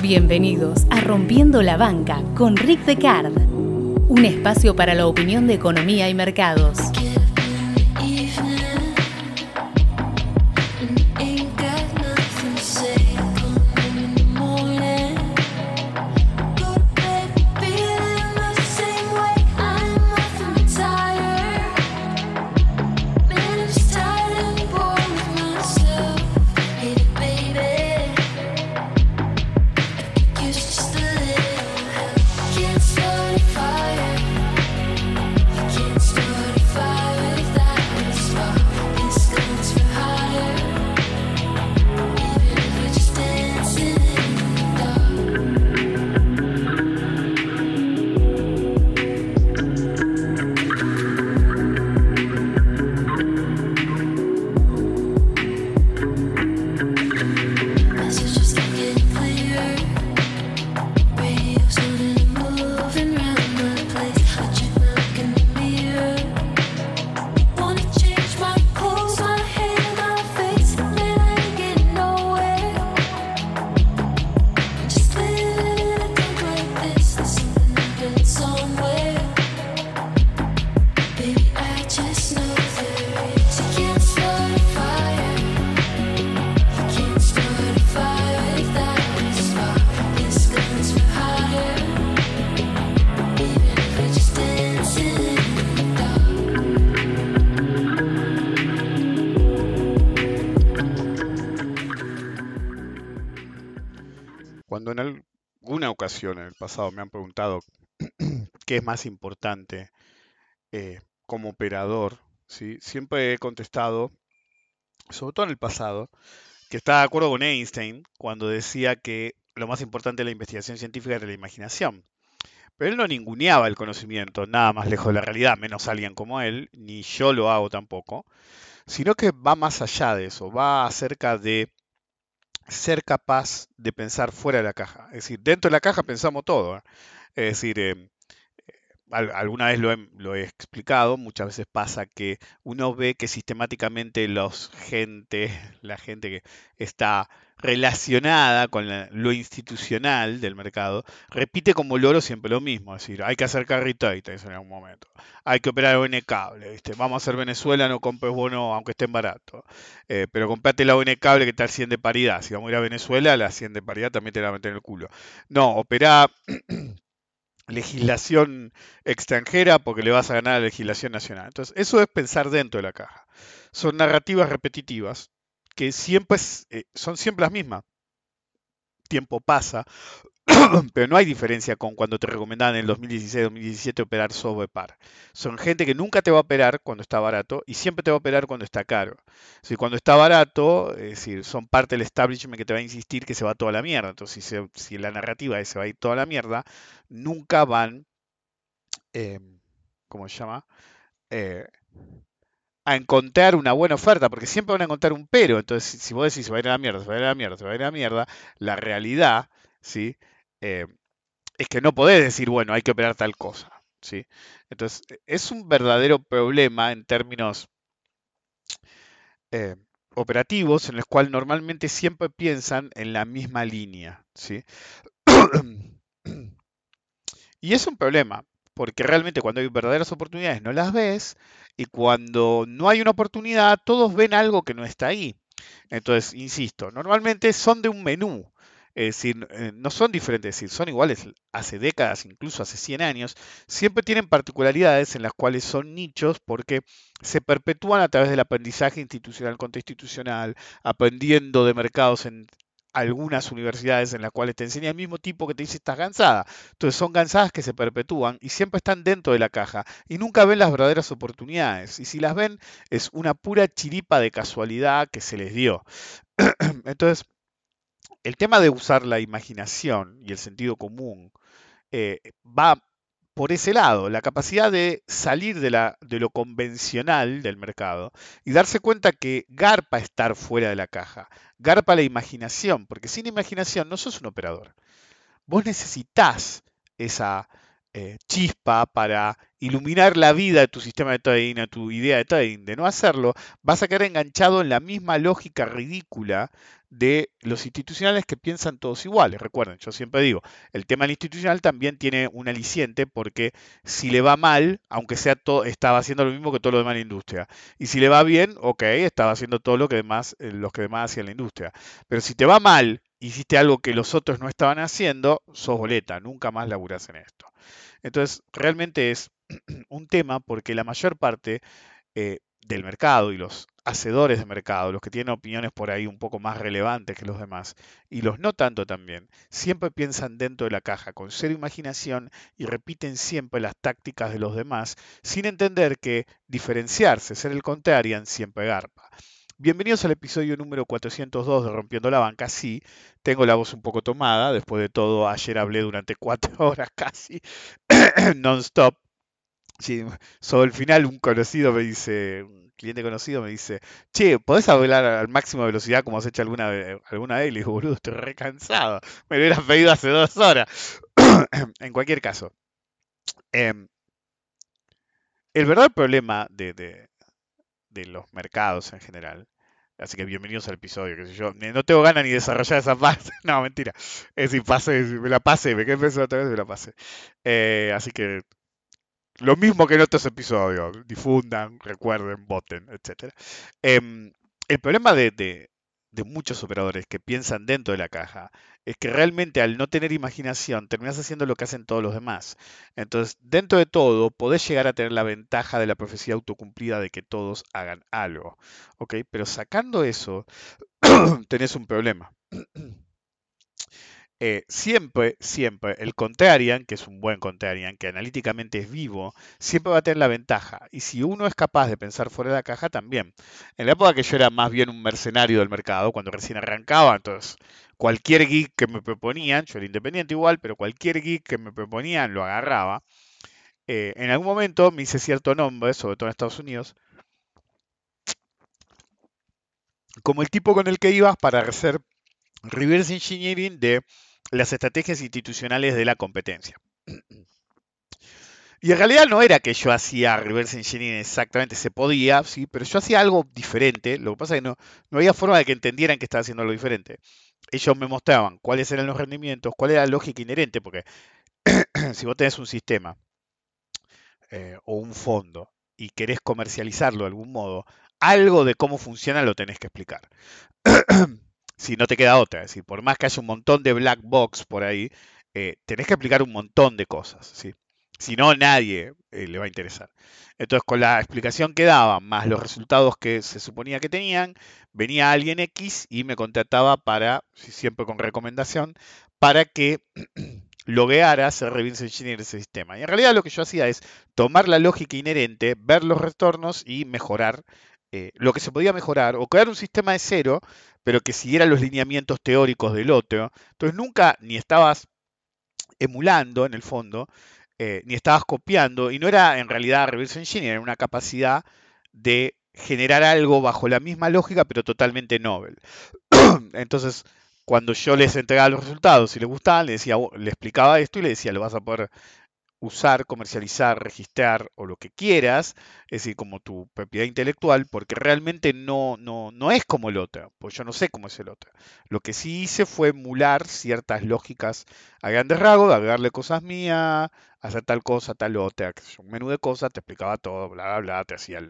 Bienvenidos a Rompiendo la Banca con Rick Decard, un espacio para la opinión de economía y mercados. Cuando en alguna ocasión en el pasado me han preguntado qué es más importante como operador, ¿sí? Siempre he contestado, sobre todo en el pasado, que estaba de acuerdo con Einstein cuando decía que lo más importante de la investigación científica era la imaginación. Pero él no ninguneaba el conocimiento, nada más lejos de la realidad, menos alguien como él, ni yo lo hago tampoco, sino que va más allá de eso, va acerca de ser capaz de pensar fuera de la caja. Es decir, dentro de la caja pensamos todo, ¿eh? Es decir, alguna vez lo he explicado, muchas veces pasa que uno ve que sistemáticamente la gente que está relacionada con lo institucional del mercado, repite como loro siempre lo mismo, es decir, hay que hacer carry trade en algún momento, hay que operar ON cable, ¿viste? Vamos a hacer Venezuela, no compres bono aunque estén baratos, pero comprate la ON cable que está al 100 de paridad, si vamos a ir a Venezuela, la 100 de paridad también te la va a meter en el culo. No, operá legislación extranjera porque le vas a ganar a la legislación nacional. Entonces, eso es pensar dentro de la caja. Son narrativas repetitivas que siempre son siempre las mismas. Tiempo pasa, pero no hay diferencia con cuando te recomendaban en el 2016-2017 operar sobre par. Son gente que nunca te va a operar cuando está barato y siempre te va a operar cuando está caro. Si cuando está barato, es decir, son parte del establishment que te va a insistir que se va toda la mierda. Entonces, si la narrativa es se va a ir toda la mierda, nunca van, eh, ¿cómo se llama? Eh, a encontrar una buena oferta, porque siempre van a encontrar un pero. Entonces, si vos decís se va a ir a la mierda, se va a ir a la mierda, se va a ir a la mierda, la realidad, ¿sí? Eh, es que no podés decir, bueno, hay que operar tal cosa, ¿sí? Entonces, es un verdadero problema en términos eh, operativos, en los cuales normalmente siempre piensan en la misma línea, ¿sí? Y es un problema, porque realmente cuando hay verdaderas oportunidades no las ves, y cuando no hay una oportunidad, todos ven algo que no está ahí. Entonces, insisto, normalmente son de un menú, es decir, no son diferentes, es decir, son iguales hace décadas, incluso hace 100 años, siempre tienen particularidades en las cuales son nichos porque se perpetúan a través del aprendizaje institucional contra institucional, aprendiendo de mercados en algunas universidades en las cuales te enseña el mismo tipo que te dice estás cansada. Entonces son cansadas que se perpetúan y siempre están dentro de la caja y nunca ven las verdaderas oportunidades. Y si las ven es una pura chiripa de casualidad que se les dio. Entonces, el tema de usar la imaginación y el sentido común va por ese lado, la capacidad de salir de lo convencional del mercado y darse cuenta que garpa estar fuera de la caja, garpa la imaginación, porque sin imaginación no sos un operador. Vos necesitas esa chispa para iluminar la vida de tu sistema de trading, de tu idea de trading. De no hacerlo, vas a quedar enganchado en la misma lógica ridícula de los institucionales que piensan todos iguales. Recuerden, yo siempre digo, el tema del institucional también tiene un aliciente porque si le va mal, aunque sea todo, estaba haciendo lo mismo que todo lo demás en la industria. Y si le va bien, ok, estaba haciendo todo lo que demás, los que demás hacían en la industria. Pero si te va mal, hiciste algo que los otros no estaban haciendo, sos boleta, nunca más laburás en esto. Entonces, realmente es un tema porque la mayor parte del mercado y los hacedores de mercado, los que tienen opiniones por ahí un poco más relevantes que los demás, y los no tanto también, siempre piensan dentro de la caja, con cero imaginación y repiten siempre las tácticas de los demás, sin entender que diferenciarse, ser el contrarian, siempre garpa. Bienvenidos al episodio número 402 de Rompiendo la Banca. Sí, tengo la voz un poco tomada, después de todo, ayer hablé durante 4 horas casi, non-stop. Sí, sobre el final un conocido me dice, un cliente conocido me dice, che, ¿podés hablar al máximo de velocidad como has hecho alguna vez? Y le digo, boludo, estoy re cansado. Me lo hubieras pedido hace 2 horas. En cualquier caso, em, el verdadero problema de los mercados en general, así que bienvenidos al episodio, qué sé yo, no tengo ganas ni de desarrollar esa parte, no, mentira, es decir, me la pasé, me quedé pensando otra vez y me la pasé. Así que lo mismo que en otros episodios, difundan, recuerden, voten, etc. El problema de muchos operadores que piensan dentro de la caja es que realmente al no tener imaginación terminas haciendo lo que hacen todos los demás. Entonces, dentro de todo, podés llegar a tener la ventaja de la profecía autocumplida de que todos hagan algo. ¿Ok? Pero sacando eso, tenés un problema. Siempre el contrarian, que es un buen contrarian, que analíticamente es vivo, siempre va a tener la ventaja. Y si uno es capaz de pensar fuera de la caja, también. En la época que yo era más bien un mercenario del mercado, cuando recién arrancaba, entonces cualquier geek que me proponían, yo era independiente igual, pero cualquier geek que me proponían lo agarraba. En algún momento me hice cierto nombre, sobre todo en Estados Unidos, como el tipo con el que ibas para hacer reverse engineering de las estrategias institucionales de la competencia. Y en realidad no era que yo hacía reverse engineering exactamente, se podía, sí, pero yo hacía algo diferente. Lo que pasa es que no había forma de que entendieran que estaba haciendo algo diferente. Ellos me mostraban cuáles eran los rendimientos, cuál era la lógica inherente, porque si vos tenés un sistema o un fondo y querés comercializarlo de algún modo, algo de cómo funciona lo tenés que explicar. Si no te queda otra, es decir, por más que haya un montón de black box por ahí, tenés que explicar un montón de cosas, ¿sí? Si no, nadie le va a interesar. Entonces, con la explicación que daban, más los resultados que se suponía que tenían, venía alguien X y me contrataba para, siempre con recomendación, para que logueara, hacer reverse engineer ese sistema. Y en realidad lo que yo hacía es tomar la lógica inherente, ver los retornos y mejorar lo que se podía mejorar, o crear un sistema de cero, pero que siguiera los lineamientos teóricos del otro. Entonces nunca ni estabas emulando en el fondo, ni estabas copiando, y no era en realidad reverse engineering, era una capacidad de generar algo bajo la misma lógica, pero totalmente novel. Entonces, cuando yo les entregaba los resultados y les gustaban, le explicaba esto y le decía, lo vas a poder usar, comercializar, registrar o lo que quieras, es decir, como tu propiedad intelectual, porque realmente no es como el otro, pues yo no sé cómo es el otro. Lo que sí hice fue emular ciertas lógicas a grandes rasgos, agregarle cosas mías, hacer tal cosa, tal otra, un menú de cosas, te explicaba todo, bla, bla, bla, te hacía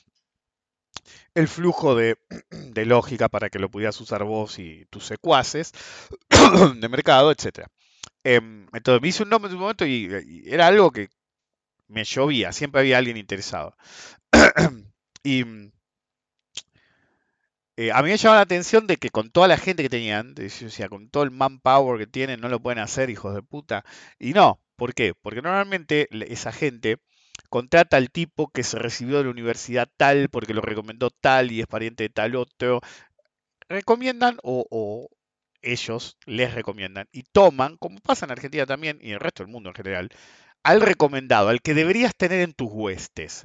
el flujo de lógica para que lo pudieras usar vos y tus secuaces de mercado, etcétera. Entonces me hice un nombre en un momento y era algo que me llovía, siempre había alguien interesado. Y a mí me llamaba la atención de que con toda la gente que tenían, yo decía, con todo el manpower que tienen, no lo pueden hacer, hijos de puta. Y no, ¿por qué? Porque normalmente esa gente contrata al tipo que se recibió de la universidad tal, porque lo recomendó tal y es pariente de tal otro. Recomiendan o ellos les recomiendan y toman, como pasa en Argentina también y en el resto del mundo en general, al recomendado, al que deberías tener en tus huestes.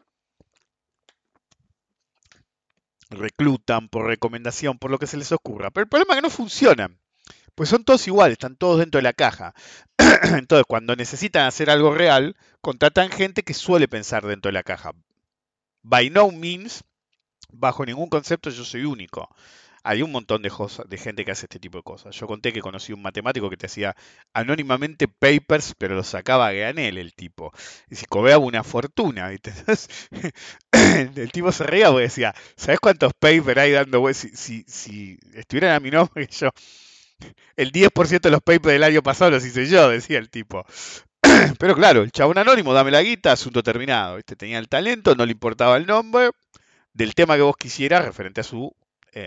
Reclutan por recomendación, por lo que se les ocurra. Pero el problema es que no funcionan. Pues son todos iguales, están todos dentro de la caja. Entonces, cuando necesitan hacer algo real, contratan gente que suele pensar dentro de la caja. By no means, bajo ningún concepto, yo soy único. Hay un montón de gente que hace este tipo de cosas. Yo conté que conocí un matemático que te hacía anónimamente papers, pero los sacaba a granel el tipo. Y si cobraba una fortuna, ¿viste? Entonces, el tipo se reía porque decía, ¿sabes cuántos papers hay dando vueltas? Si estuvieran a mi nombre, yo, el 10% de los papers del año pasado los hice yo, decía el tipo. Pero claro, el chabón anónimo, dame la guita, asunto terminado. ¿Viste? Tenía el talento, no le importaba el nombre del tema que vos quisieras referente eh,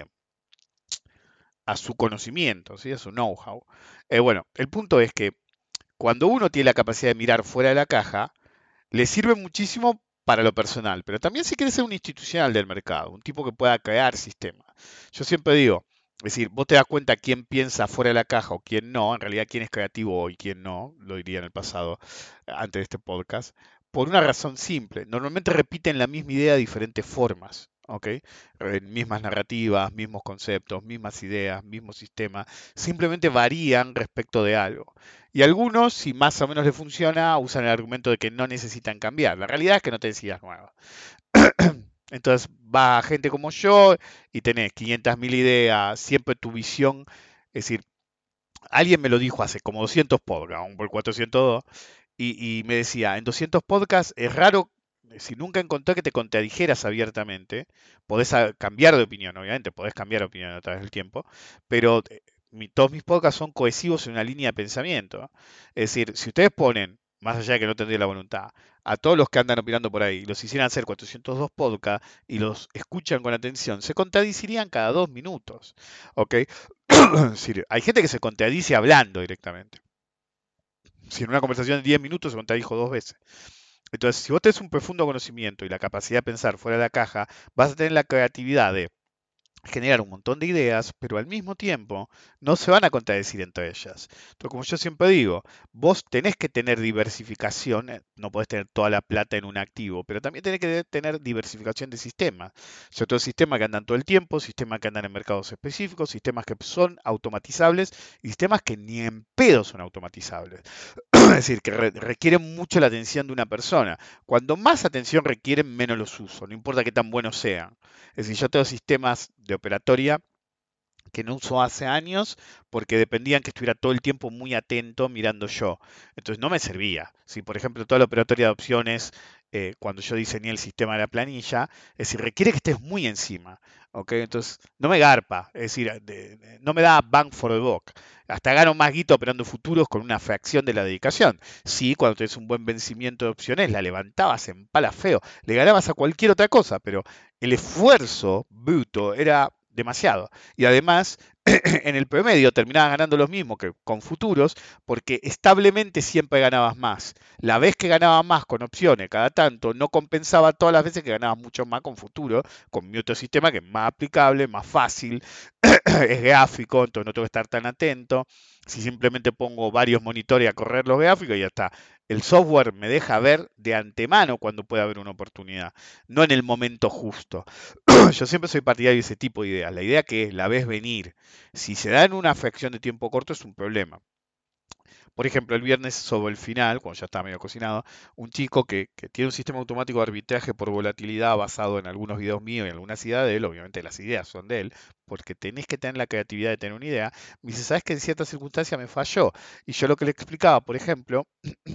a su conocimiento, ¿sí? A su know-how. Bueno, el punto es que cuando uno tiene la capacidad de mirar fuera de la caja, le sirve muchísimo para lo personal, pero también si quieres ser un institucional del mercado, un tipo que pueda crear sistemas. Yo siempre digo, es decir, vos te das cuenta quién piensa fuera de la caja o quién no, en realidad quién es creativo y quién no, lo diría en el pasado, antes de este podcast, por una razón simple. Normalmente repiten la misma idea de diferentes formas, ¿ok? Mismas narrativas, mismos conceptos, mismas ideas, mismos sistemas, simplemente varían respecto de algo. Y algunos, si más o menos les funciona, usan el argumento de que no necesitan cambiar. La realidad es que no te decías nuevas. Entonces va gente como yo y tenés 500.000 ideas, siempre tu visión. Es decir, alguien me lo dijo hace como 200 podcasts, aún por 402, y me decía, en 200 podcasts es raro, si nunca encontré que te contradijeras abiertamente, podés cambiar de opinión, obviamente, podés cambiar de opinión a través del tiempo, pero todos mis podcasts son cohesivos en una línea de pensamiento. Es decir, si ustedes ponen, más allá de que no tendría la voluntad, a todos los que andan opinando por ahí, los hicieran hacer 402 podcasts y los escuchan con atención, se contradicirían cada 2 minutos. ¿Ok? Es decir, hay gente que se contradice hablando directamente. Si en una conversación de 10 minutos se contradijo 2 veces. Entonces, si vos tenés un profundo conocimiento y la capacidad de pensar fuera de la caja, vas a tener la creatividad de generar un montón de ideas, pero al mismo tiempo no se van a contradecir entre ellas. Entonces, como yo siempre digo, vos tenés que tener diversificación, no podés tener toda la plata en un activo, pero también tenés que tener diversificación de sistemas. Sobre todo sistemas que andan todo el tiempo, sistemas que andan en mercados específicos, sistemas que son automatizables y sistemas que ni en pedo son automatizables. Es decir, que requieren mucho la atención de una persona. Cuando más atención requieren, menos los uso, no importa qué tan buenos sean. Es decir, yo tengo sistemas de operatoria que no uso hace años porque dependían que estuviera todo el tiempo muy atento mirando yo. Entonces no me servía. Si, por ejemplo, toda la operatoria de opciones, cuando yo diseñé el sistema de la planilla, es decir, requiere que estés muy encima. ¿Ok? Entonces no me garpa, es decir, no me da bang for the buck. Hasta gano más guito operando futuros con una fracción de la dedicación. Sí, cuando tenés un buen vencimiento de opciones, la levantabas en pala feo, le ganabas a cualquier otra cosa, pero el esfuerzo bruto era demasiado. Y además, en el promedio terminabas ganando lo mismo que con futuros, porque establemente siempre ganabas más. La vez que ganabas más con opciones cada tanto, no compensaba todas las veces que ganabas mucho más con futuro, con mi otro sistema que es más aplicable, más fácil, es gráfico, entonces no tengo que estar tan atento. Si simplemente pongo varios monitores a correr los gráficos y ya está. El software me deja ver de antemano cuando puede haber una oportunidad, no en el momento justo. Yo siempre soy partidario de ese tipo de ideas. La idea que es, la ves venir. Si se da en una fracción de tiempo corto es un problema. Por ejemplo, el viernes sobre el final, cuando ya está medio cocinado, un chico que tiene un sistema automático de arbitraje por volatilidad basado en algunos videos míos y en algunas ideas de él, obviamente las ideas son de él, porque tenés que tener la creatividad de tener una idea, me dice, ¿sabes que en ciertas circunstancias me falló? Y yo lo que le explicaba, por ejemplo,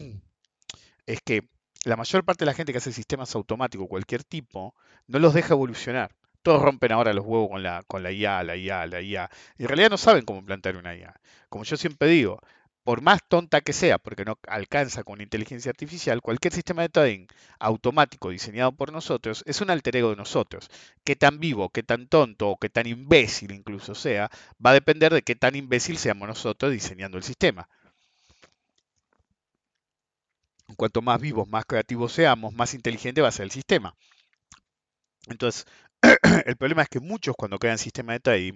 es que la mayor parte de la gente que hace sistemas automáticos, cualquier tipo, no los deja evolucionar. Todos rompen ahora los huevos con la IA, la IA, la IA. Y en realidad no saben cómo plantear una IA. Como yo siempre digo, por más tonta que sea, porque no alcanza con inteligencia artificial, cualquier sistema de trading automático diseñado por nosotros es un alter ego de nosotros. Qué tan vivo, qué tan tonto o qué tan imbécil incluso sea, va a depender de qué tan imbécil seamos nosotros diseñando el sistema. Cuanto más vivos, más creativos seamos, más inteligente va a ser el sistema. Entonces, el problema es que muchos cuando crean sistemas de trading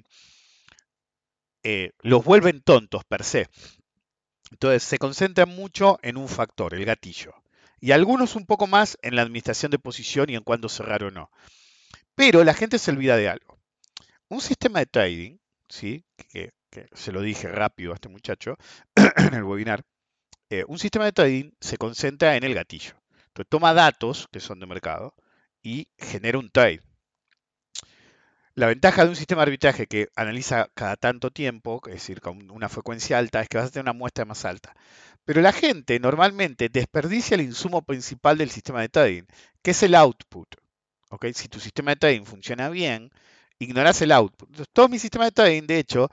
los vuelven tontos per se. Entonces, se concentran mucho en un factor, el gatillo. Y algunos un poco más en la administración de posición y en cuándo cerrar o no. Pero la gente se olvida de algo. Un sistema de trading, ¿sí? Que se lo dije rápido a este muchacho en el webinar, un sistema de trading se concentra en el gatillo. Entonces toma datos que son de mercado y genera un trade. La ventaja de un sistema de arbitraje que analiza cada tanto tiempo, es decir, con una frecuencia alta, es que vas a tener una muestra más alta. Pero la gente normalmente desperdicia el insumo principal del sistema de trading, que es el output. ¿Ok? Si tu sistema de trading funciona bien, ignoras el output. Entonces, todos mis sistemas de trading, de hecho,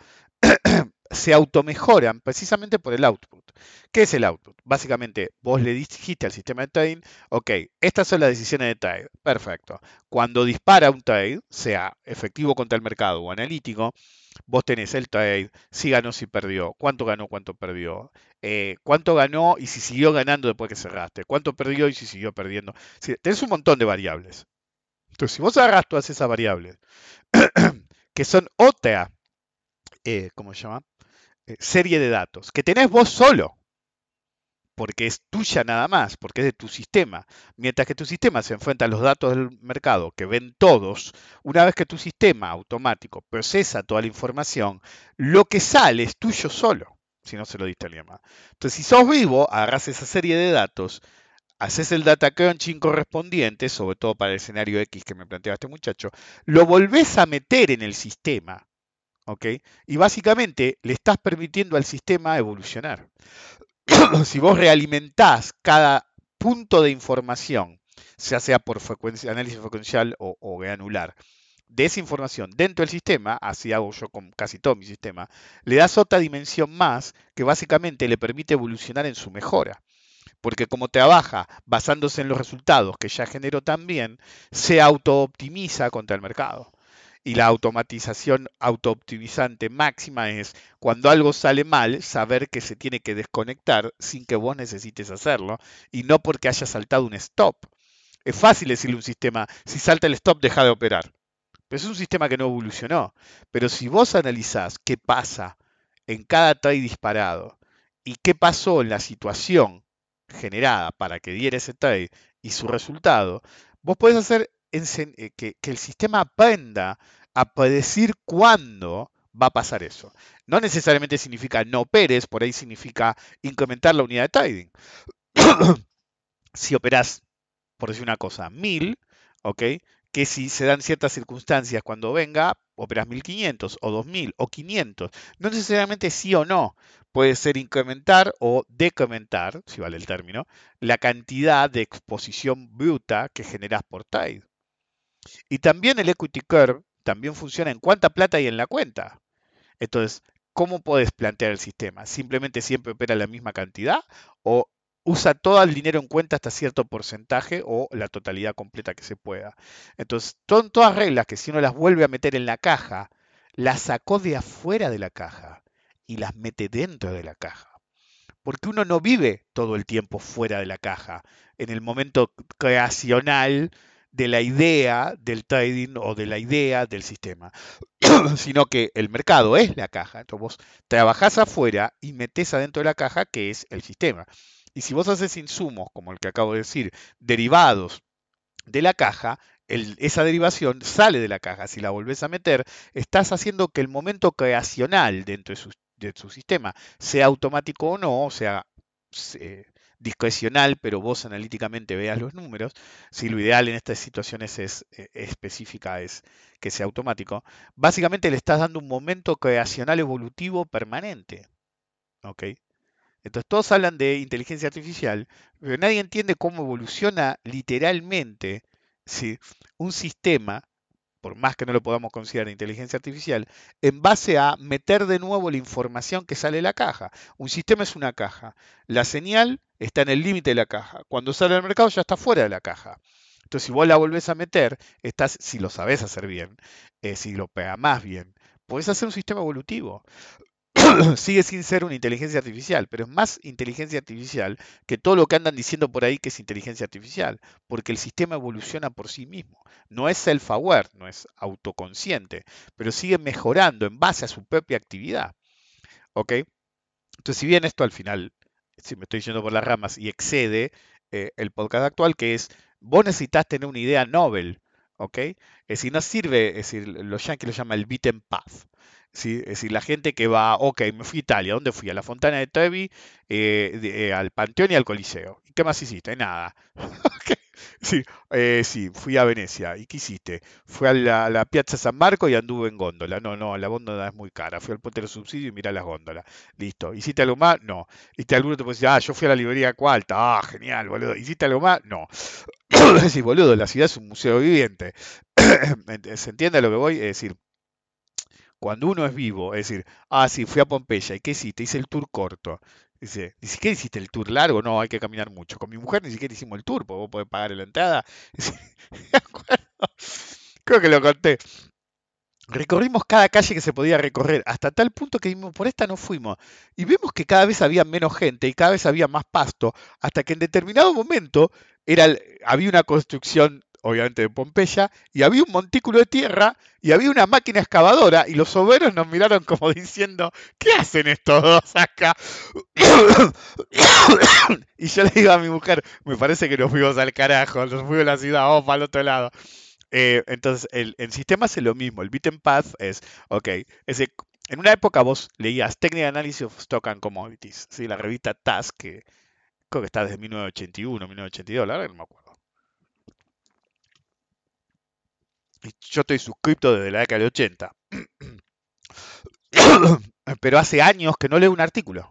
se automejoran precisamente por el output. ¿Qué es el output? Básicamente, vos le dijiste al sistema de trading, ok, estas son las decisiones de trade. Perfecto. Cuando dispara un trade, sea efectivo contra el mercado o analítico, vos tenés el trade, si ganó, si perdió, cuánto ganó, cuánto perdió, cuánto ganó y si siguió ganando después que cerraste, cuánto perdió y si siguió perdiendo. Sí, tenés un montón de variables. Entonces, si vos agarrás todas esas variables, que son otra, ¿cómo se llama? Serie de datos, que tenés vos solo, porque es tuya nada más, porque es de tu sistema. Mientras que tu sistema se enfrenta a los datos del mercado que ven todos, una vez que tu sistema automático procesa toda la información, lo que sale es tuyo solo, si no se lo diste a alguien más. Entonces, si sos vivo, agarrás esa serie de datos, haces el data crunching correspondiente, sobre todo para el escenario X que me planteaba este muchacho, lo volvés a meter en el sistema, ¿ok? Y básicamente le estás permitiendo al sistema evolucionar. Si vos realimentás cada punto de información, ya sea por análisis frecuencial o granular, de esa información dentro del sistema, así hago yo con casi todo mi sistema, le das otra dimensión más que básicamente le permite evolucionar en su mejora. Porque como trabaja basándose en los resultados que ya generó también, se autooptimiza contra el mercado. Y la automatización autooptimizante máxima es cuando algo sale mal, saber que se tiene que desconectar sin que vos necesites hacerlo y no porque haya saltado un stop. Es fácil decirle a un sistema, si salta el stop, deja de operar. Pero es un sistema que no evolucionó. Pero si vos analizás qué pasa en cada trade disparado y qué pasó en la situación generada para que diera ese trade y su resultado, vos podés hacer que el sistema aprenda a predecir cuándo va a pasar eso. No necesariamente significa no operes, por ahí significa incrementar la unidad de trading. Si operás, por decir una cosa, 1000, ¿ok? Que si se dan ciertas circunstancias cuando venga, operas 1500 o 2000 o 500. No necesariamente sí o no. Puede ser incrementar o decrementar, si vale el término, la cantidad de exposición bruta que generas por trade. Y también el equity curve también funciona en cuánta plata hay en la cuenta. Entonces, ¿cómo puedes plantear el sistema? ¿Simplemente siempre opera la misma cantidad? ¿O usa todo el dinero en cuenta hasta cierto porcentaje o la totalidad completa que se pueda? Entonces, son todas reglas que si uno las vuelve a meter en la caja, las sacó de afuera de la caja y las mete dentro de la caja. Porque uno no vive todo el tiempo fuera de la caja, en el momento creacional de la idea del trading o de la idea del sistema, sino que el mercado es la caja. Entonces vos trabajás afuera y metés adentro de la caja que es el sistema. Y si vos haces insumos, como el que acabo de decir, derivados de la caja, esa derivación sale de la caja. Si la volvés a meter, estás haciendo que el momento creacional dentro de su sistema sea automático o no, o sea discrecional, pero vos analíticamente veas los números. Si lo ideal en estas situaciones es específica es que sea automático, básicamente le estás dando un momento creacional evolutivo permanente. ¿Ok? Entonces todos hablan de inteligencia artificial, pero nadie entiende cómo evoluciona literalmente, ¿sí?, un sistema, por más que no lo podamos considerar inteligencia artificial, en base a meter de nuevo la información que sale de la caja. Un sistema es una caja. La señal está en el límite de la caja. Cuando sale al mercado ya está fuera de la caja. Entonces si vos la volvés a meter, estás, si lo sabés hacer bien, si lo programás bien, podés hacer un sistema evolutivo. Sigue sin ser una inteligencia artificial, pero es más inteligencia artificial que todo lo que andan diciendo por ahí que es inteligencia artificial, porque el sistema evoluciona por sí mismo. No es self-aware, no es autoconsciente, pero sigue mejorando en base a su propia actividad. ¿Ok? Entonces, si bien esto al final, si me estoy yendo por las ramas y excede el podcast actual, que es, vos necesitas tener una idea novel, ¿ok? Es decir, no sirve, es decir, los yankees lo llaman el beaten path. ¿Sí? Es decir, la gente que va, ok, me fui a Italia, ¿dónde fui? A la Fontana de Trevi, al Panteón y al Coliseo. ¿Y qué más hiciste? Nada. ¿Ok? Sí, sí, fui a Venecia. ¿Y qué hiciste? Fui a la Piazza San Marco y anduve en góndola. No, no, la góndola es muy cara. Fui al Puente de los Subsidios y mirá las góndolas. Listo. ¿Hiciste algo más? No. ¿Y alguno te puede decir, yo fui a la librería Cualta? Ah, genial, boludo. ¿Hiciste algo más? No. Es decir, boludo, la ciudad es un museo viviente. ¿Se entiende a lo que voy? Es decir, cuando uno es vivo, es decir, sí, fui a Pompeya, ¿y qué hiciste? Hice el tour corto. Dice, ni siquiera hiciste el tour largo, no, hay que caminar mucho. Con mi mujer ni siquiera hicimos el tour, porque vos podés pagar la entrada. Dice, me acuerdo, creo que lo conté. Recorrimos cada calle que se podía recorrer, hasta tal punto que dijimos, por esta no fuimos. Y vimos que cada vez había menos gente y cada vez había más pasto, hasta que en determinado momento había una construcción, obviamente de Pompeya, y había un montículo de tierra, y había una máquina excavadora, y los obreros nos miraron como diciendo, ¿qué hacen estos dos acá? Y yo le digo a mi mujer, me parece que nos fuimos al carajo, nos fuimos a la ciudad, vamos para el otro lado. Entonces, el sistema hace lo mismo. El beaten path es, ok, en una época vos leías Technical Analysis of Stock and Commodities, ¿sí? La revista Task, que creo que está desde 1981, 1982, la verdad que no me acuerdo. Y yo estoy suscrito desde la década del 80. Pero hace años que no leo un artículo.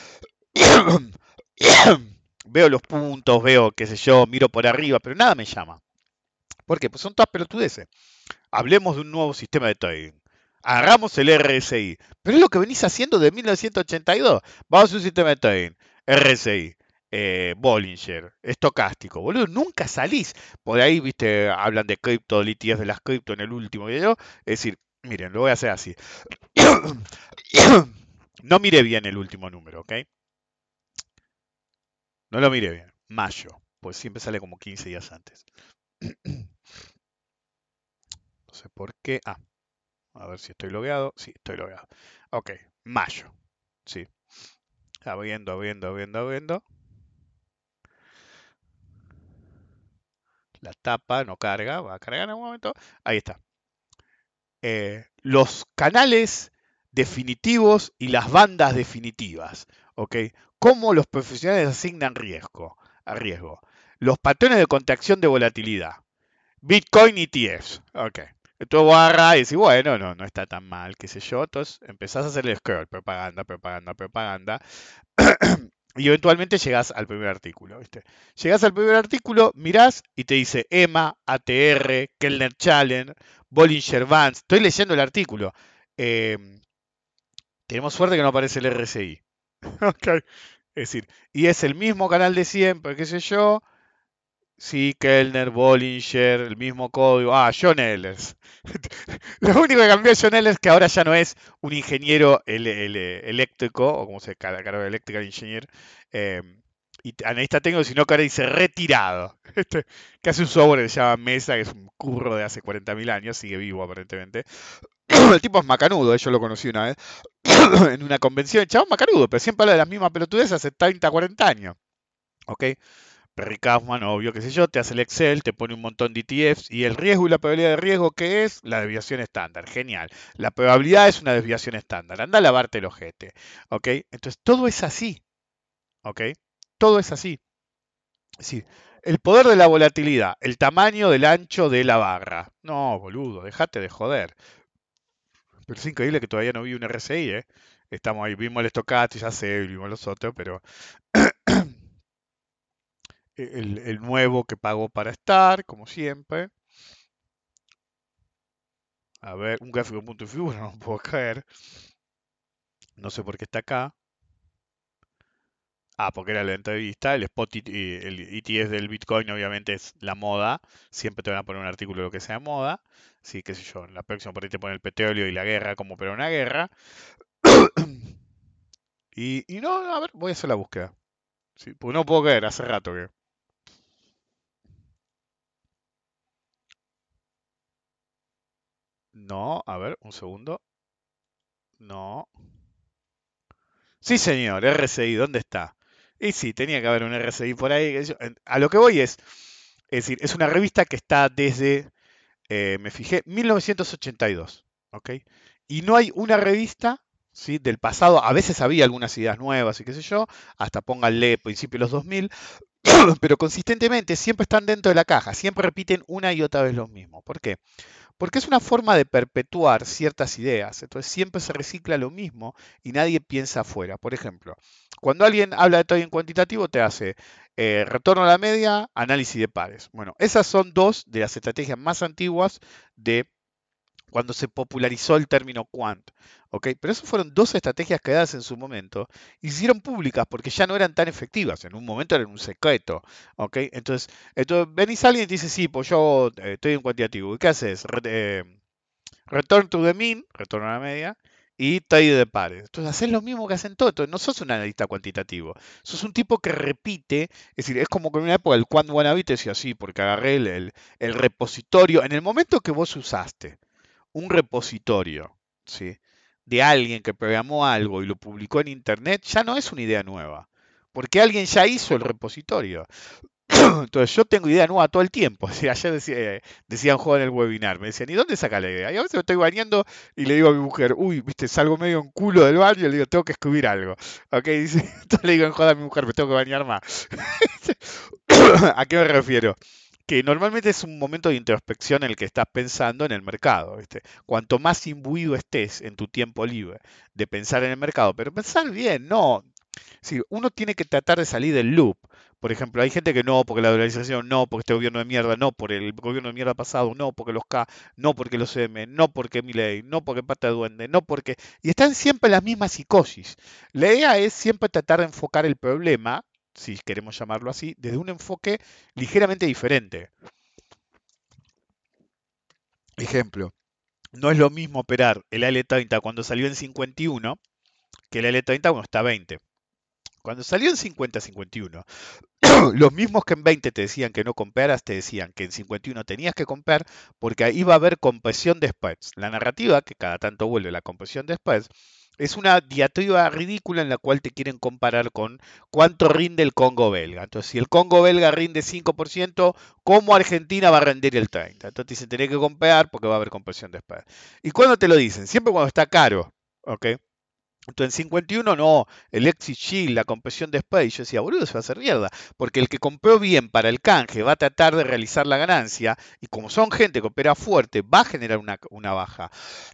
Veo los puntos, veo, qué sé yo, miro por arriba, pero nada me llama. ¿Por qué? Pues son todas pelotudeces. Hablemos de un nuevo sistema de trading. Agarramos el RSI. Pero es lo que venís haciendo de 1982. Vamos a hacer un sistema de trading. RSI. Bollinger. Estocástico. Boludo, nunca salís. Por ahí, viste, hablan de cripto, del ETF de las cripto en el último video. Es decir, miren, lo voy a hacer así. No miré bien el último número, ¿ok? No lo miré bien. Mayo. Pues siempre sale como 15 días antes. No sé por qué. A ver si estoy logueado. Sí, estoy logueado. Ok, mayo. Sí. Abriendo. La tapa no carga, va a cargar en algún momento. Ahí está. Los canales definitivos y las bandas definitivas. ¿Ok? ¿Cómo los profesionales asignan a riesgo? Los patrones de contracción de volatilidad. Bitcoin ETFs. Ok. Entonces vos agarrás y decís, bueno, no está tan mal, qué sé yo. Entonces empezás a hacerle scroll, propaganda. Y eventualmente llegás al primer artículo, ¿viste? Llegás al primer artículo, mirás y te dice EMA, ATR, Kellner Challenge, Bollinger Bands. Estoy leyendo el artículo. Eh, tenemos suerte que no aparece el RSI. Okay. Es decir, y es el mismo canal de siempre, qué sé yo. Sí, Kellner, Bollinger, el mismo código. John Ehlers. Lo único que cambió John Ehlers es que ahora ya no es un ingeniero eléctrico, o como se carga electrical engineer, eh, y analista técnico, sino que ahora dice retirado. Que hace un software que se llama Mesa, que es un curro de hace 40.000 años, sigue vivo aparentemente. El tipo es macanudo, yo lo conocí una vez, en una convención, el chabón macanudo, pero siempre habla de las mismas pelotudes hace 30, 40 años. ¿Ok? Perry Kaufman, obvio, qué sé yo, te hace el Excel, te pone un montón de ETFs y el riesgo y la probabilidad de riesgo, ¿qué es? La desviación estándar. Genial. La probabilidad es una desviación estándar. Anda a lavarte el ojete. ¿Ok? Entonces, todo es así. ¿Ok? Todo es así. Sí. El poder de la volatilidad, el tamaño del ancho de la barra. No, boludo, dejate de joder. Pero es increíble que todavía no vi un RSI, ¿eh? Estamos ahí, vimos el Stochastic, ya sé, vimos los otros, pero el nuevo que pagó para estar, como siempre. A ver, un gráfico en punto de figura, no puedo caer. No sé por qué está acá. Porque era la entrevista. El spot, el ETF del Bitcoin obviamente es la moda. Siempre te van a poner un artículo de lo que sea moda. Sí, qué sé yo. En la próxima por ahí te pone el petróleo y la guerra como para una guerra. Y no, a ver, voy a hacer la búsqueda. Sí, pues no puedo creer, hace rato que. No, a ver, un segundo. No. Sí, señor, RSI, ¿dónde está? Y sí, tenía que haber un RSI por ahí. A lo que voy es decir, es una revista que está desde, me fijé, 1982, ¿ok? Y no hay una revista, ¿sí? Del pasado, a veces había algunas ideas nuevas y qué sé yo, hasta pónganle principio de los 2000, pero consistentemente siempre están dentro de la caja, siempre repiten una y otra vez lo mismo. ¿Por qué? Porque es una forma de perpetuar ciertas ideas, entonces siempre se recicla lo mismo y nadie piensa afuera. Por ejemplo, cuando alguien habla de trading cuantitativo, te hace retorno a la media, análisis de pares. Bueno, esas son dos de las estrategias más antiguas de cuando se popularizó el término quant. ¿Ok? Pero esas fueron dos estrategias creadas en su momento y se hicieron públicas porque ya no eran tan efectivas. En un momento eran un secreto. ¿Ok? Entonces venís alguien y te dice, sí, pues yo estoy en cuantitativo. ¿Y qué haces? Return to the mean, retorno a la media, y trade de pares. Entonces haces lo mismo que hacen todos. Entonces, no sos un analista cuantitativo. Sos un tipo que repite. Es decir, es como que en una época el quant wannabe te decía, sí, porque agarré el repositorio. En el momento que vos usaste un repositorio, ¿sí? De alguien que programó algo y lo publicó en internet, ya no es una idea nueva. Porque alguien ya hizo el repositorio. Entonces yo tengo idea nueva todo el tiempo. O sea, ayer decía un joven en el webinar, me decían, ¿y dónde saca la idea? Y a veces me estoy bañando y le digo a mi mujer, uy, viste, salgo medio en culo del baño y le digo, tengo que escribir algo. Ok, dice, entonces le digo en joda a mi mujer, me tengo que bañar más. ¿A qué me refiero? Que normalmente es un momento de introspección en el que estás pensando en el mercado, ¿viste? Cuanto más imbuido estés en tu tiempo libre de pensar en el mercado, pero pensar bien, no. Sí, uno tiene que tratar de salir del loop. Por ejemplo, hay gente que no, porque la dolarización, no, porque este gobierno de mierda, no, por el gobierno de mierda pasado, no, porque los K, no, porque los M, no, porque Milei, no, porque Pata de Duende, no, porque... Y están siempre en la misma psicosis. La idea es siempre tratar de enfocar el problema, si queremos llamarlo así, desde un enfoque ligeramente diferente. Ejemplo, no es lo mismo operar el AL30 cuando salió en 51 que el AL30 cuando está a 20. Cuando salió en 50-51, los mismos que en 20 te decían que no compraras, te decían que en 51 tenías que comprar porque ahí iba a haber compresión de spreads. La narrativa, que cada tanto vuelve la compresión de spreads, es una diatriba ridícula en la cual te quieren comparar con cuánto rinde el Congo belga. Entonces, si el Congo belga rinde 5%, ¿cómo Argentina va a rendir el 30%? Entonces dicen, tenés que comprar porque va a haber compresión de spreads. ¿Y cuándo te lo dicen? Siempre cuando está caro. ¿Ok? Entonces en 51 no, el Exit Shield, la compresión de Space, yo decía, boludo, se va a hacer mierda, porque el que compró bien para el canje va a tratar de realizar la ganancia, y como son gente que opera fuerte, va a generar una baja.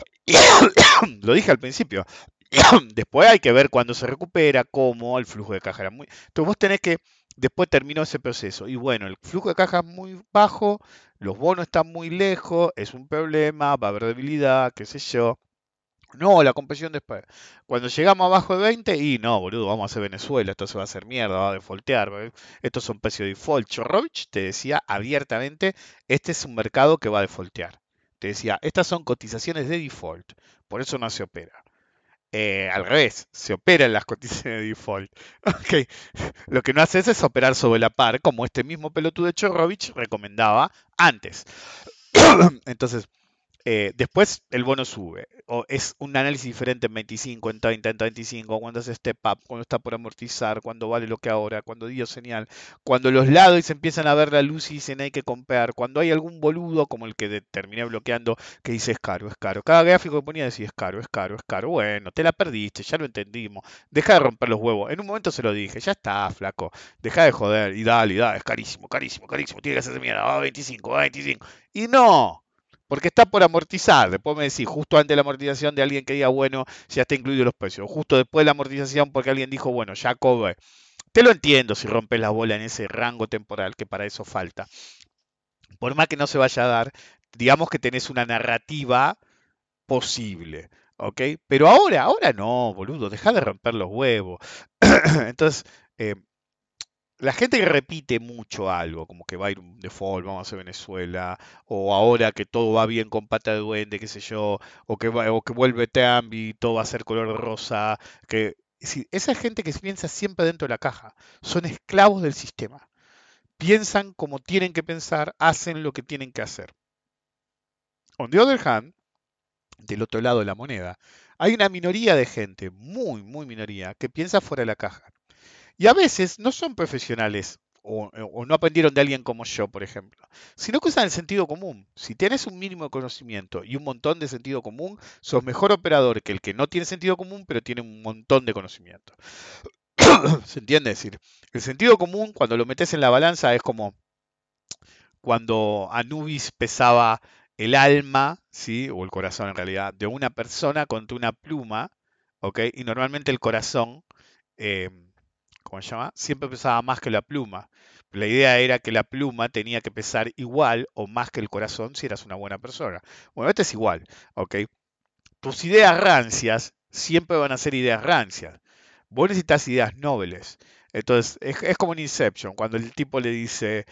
Lo dije al principio. Después hay que ver cuándo se recupera, cómo, el flujo de caja era muy... Entonces vos tenés que, después terminó ese proceso, y bueno, el flujo de caja es muy bajo, los bonos están muy lejos, es un problema, va a haber debilidad, qué sé yo. No, la compresión después. Cuando llegamos abajo de 20, y no, boludo, vamos a hacer Venezuela, esto se va a hacer mierda, va a defaultear. Estos son precios de default. Chorrovich te decía abiertamente, este es un mercado que va a defaultear. Te decía, estas son cotizaciones de default, por eso no se opera. Al revés, se opera en las cotizaciones de default. Okay. Lo que no haces es operar sobre la par, como este mismo pelotudo de Chorrovich recomendaba antes. Entonces, después el bono sube. O es un análisis diferente en 25, en 30, en 35, cuando hace step up, cuando está por amortizar, cuando vale lo que ahora, cuando dio señal, cuando los lados se empiezan a ver la luz y dicen hay que comprar, cuando hay algún boludo como el que terminé bloqueando que dice es caro, es caro. Cada gráfico que ponía decía es caro, es caro, es caro. Bueno, te la perdiste, ya lo entendimos. Deja de romper los huevos. En un momento se lo dije, ya está, flaco. Deja de joder y dale, es carísimo, carísimo, carísimo. Tiene que hacerse mierda, va a 25, va a 25. Y no. Porque está por amortizar. Después me decís, justo antes de la amortización de alguien que diga, bueno, ya está incluido los precios. Justo después de la amortización porque alguien dijo, bueno, ya cobre. Te lo entiendo si rompes la bola en ese rango temporal que para eso falta. Por más que no se vaya a dar, digamos que tenés una narrativa posible. ¿Ok? Pero ahora no, boludo, deja de romper los huevos. Entonces, eh, la gente que repite mucho algo, como que va a ir un default, vamos a hacer Venezuela, o ahora que todo va bien con pata de duende, qué sé yo, o que vuelve Trump y todo va a ser color de rosa, que si, esa gente que piensa siempre dentro de la caja, son esclavos del sistema. Piensan como tienen que pensar, hacen lo que tienen que hacer. On the other hand, del otro lado de la moneda, hay una minoría de gente, muy minoría, que piensa fuera de la caja. Y a veces no son profesionales o no aprendieron de alguien como yo, por ejemplo, sino que usan el sentido común. Si tienes un mínimo de conocimiento y un montón de sentido común, sos mejor operador que el que no tiene sentido común, pero tiene un montón de conocimiento. ¿Se entiende? Es decir, el sentido común cuando lo metes en la balanza es como cuando Anubis pesaba el alma, ¿sí? O el corazón en realidad, de una persona contra una pluma, ¿ok? Y normalmente el corazón, eh, ¿cómo se llama? Siempre pesaba más que la pluma. La idea era que la pluma tenía que pesar igual o más que el corazón si eras una buena persona. Bueno, este es igual, ¿ok? Tus ideas rancias siempre van a ser ideas rancias. Vos necesitas ideas nobles. Entonces, es como en Inception, cuando el tipo le dice,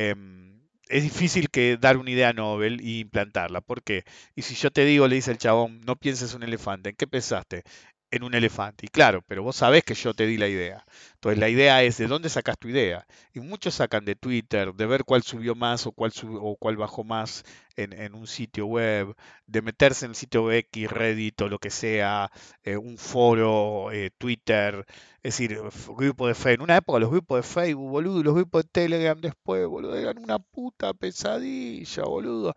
es difícil que dar una idea noble y implantarla. ¿Por qué? Y si yo te digo, le dice el chabón, no pienses en un elefante, ¿en qué pensaste? En un elefante. Y claro, pero vos sabés que yo te di la idea. Entonces, la idea es de dónde sacas tu idea. Y muchos sacan de Twitter, de ver cuál subió más o cuál bajó más en un sitio web, de meterse en el sitio X, Reddit o lo que sea, un foro, Twitter, es decir, grupo de Facebook. En una época los grupos de Facebook, boludo, y los grupos de Telegram después, boludo, eran una puta pesadilla, boludo.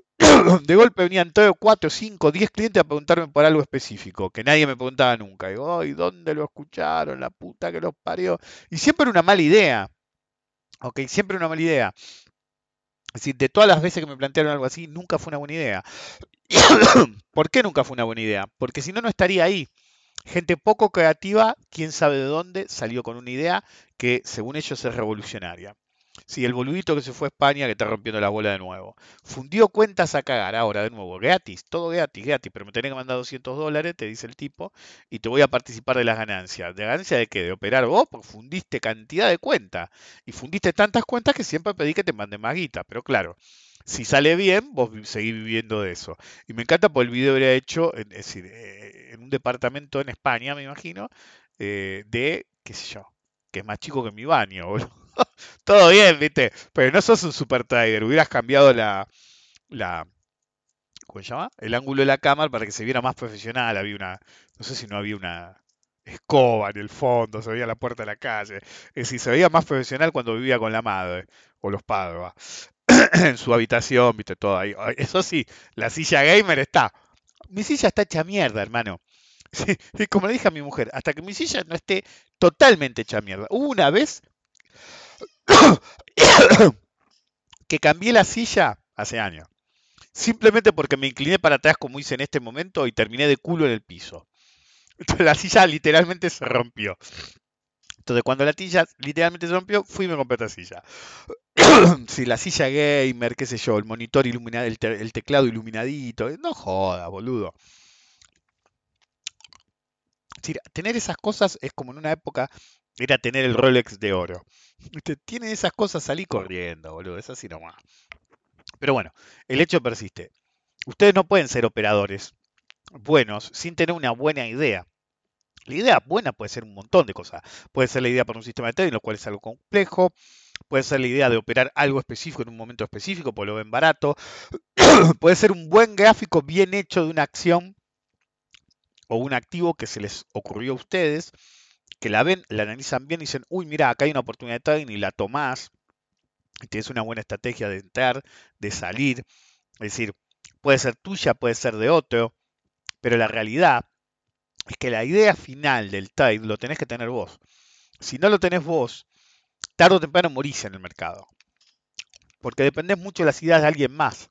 De golpe venían 3, 4, 5, 10 clientes a preguntarme por algo específico, que nadie me preguntaba nunca. Digo, ay, ¿dónde lo escucharon? La puta que los parió. Y siempre era una mala idea, ¿ok? Siempre una mala idea. Es decir, de todas las veces que me plantearon algo así, nunca fue una buena idea. ¿Por qué nunca fue una buena idea? Porque si no, no estaría ahí. Gente poco creativa, quién sabe de dónde, salió con una idea que según ellos es revolucionaria. Sí, el boludito que se fue a España que está rompiendo la bola de nuevo. Fundió cuentas a cagar ahora de nuevo. Gratis, todo gratis, gratis. Pero me tenés que mandar $200, te dice el tipo, y te voy a participar de las ganancias. ¿De ganancias de qué? De operar vos, porque fundiste cantidad de cuentas. Y fundiste tantas cuentas que siempre pedí que te mande más guita. Pero claro, si sale bien, vos seguís viviendo de eso. Y me encanta porque el video era hecho, es decir, en un departamento en España, me imagino, de, qué sé yo, que es más chico que mi baño, boludo. Todo bien, ¿viste? Pero no sos un super trader. Hubieras cambiado la, ¿cómo se llama? El ángulo de la cámara para que se viera más profesional. Había una, no sé si no había una escoba en el fondo, se veía la puerta de la calle. Es decir, se veía más profesional cuando vivía con la madre o los padres, ¿va? En su habitación, viste, todo ahí. Ay, eso sí, la silla gamer está. Mi silla está hecha mierda, hermano. Sí, y como le dije a mi mujer, hasta que mi silla no esté totalmente hecha mierda. Hubo una vez que cambié la silla hace años. Simplemente porque me incliné para atrás como hice en este momento y terminé de culo en el piso. Entonces la silla literalmente se rompió. Entonces cuando la silla literalmente se rompió, fui y me compré otra silla. Si la silla gamer, qué sé yo, el monitor iluminado, el teclado iluminadito, no joda, boludo. Es decir, tener esas cosas es como en una época era tener el Rolex de oro. Usted tiene esas cosas, salí corriendo, boludo, es así nomás. Pero bueno, el hecho persiste. Ustedes no pueden ser operadores buenos sin tener una buena idea. La idea buena puede ser un montón de cosas. Puede ser la idea para un sistema de trading, lo cual es algo complejo. Puede ser la idea de operar algo específico en un momento específico, porque lo ven barato. Puede ser un buen gráfico bien hecho de una acción o un activo que se les ocurrió a ustedes, que la ven, la analizan bien y dicen, uy, mira, acá hay una oportunidad de trading y la tomás. Y tienes una buena estrategia de entrar, de salir. Es decir, puede ser tuya, puede ser de otro, pero la realidad es que la idea final del trade lo tenés que tener vos. Si no lo tenés vos, tarde o temprano morís en el mercado. Porque dependés mucho de las ideas de alguien más.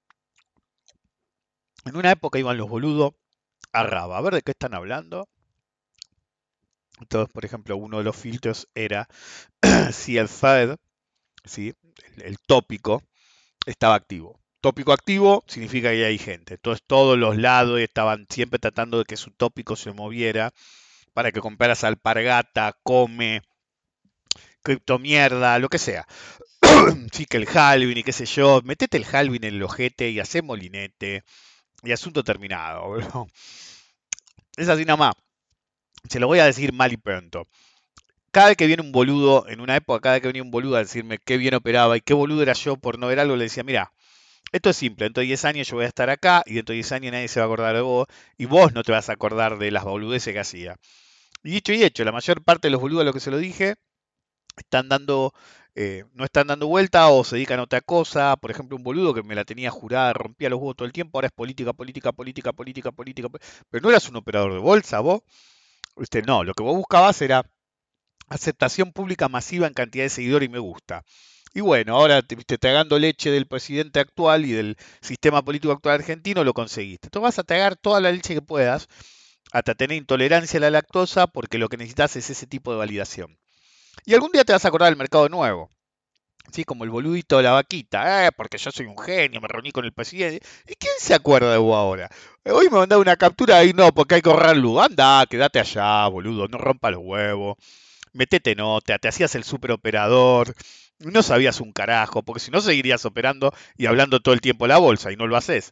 En una época iban los boludos a Raba. A ver de qué están hablando. Entonces, por ejemplo, uno de los filtros era si el Fed, ¿sí? el tópico, estaba activo. Tópico activo significa que hay gente. Entonces todos los lados estaban siempre tratando de que su tópico se moviera para que compraras alpargata, come, criptomierda, lo que sea. Sí, que el Halvin y qué sé yo. Metete el Halvin en el ojete y hacé molinete. Y asunto terminado, bro. Es así nada más. Se lo voy a decir mal y pronto. Cada vez que viene un boludo, en una época, cada vez que venía un boludo a decirme qué bien operaba y qué boludo era yo por no ver algo, le decía, mira, esto es simple, dentro de 10 años yo voy a estar acá y dentro de 10 años nadie se va a acordar de vos y vos no te vas a acordar de las boludeces que hacía. Y dicho y hecho, la mayor parte de los boludos a los que se lo dije están dando, no están dando vuelta o se dedican a otra cosa. Por ejemplo, un boludo que me la tenía jurada, rompía los huevos todo el tiempo, ahora es política, política, política, política, política. Pero no eras un operador de bolsa, vos. No, lo que vos buscabas era aceptación pública masiva en cantidad de seguidores y me gusta. Y bueno, ahora te tragando leche del presidente actual y del sistema político actual argentino, lo conseguiste. Tú vas a tragar toda la leche que puedas hasta tener intolerancia a la lactosa porque lo que necesitas es ese tipo de validación. Y algún día te vas a acordar del mercado nuevo. ¿Sí? Como el boludito de la vaquita, porque yo soy un genio, me reuní con el presidente. ¿Y quién se acuerda de vos ahora? Hoy me mandaba una captura y no, porque hay que ahorrar luz. Anda, quédate allá, boludo, no rompa los huevos. Metete nota, te hacías el superoperador. No sabías un carajo, porque si no seguirías operando y hablando todo el tiempo la bolsa y no lo haces.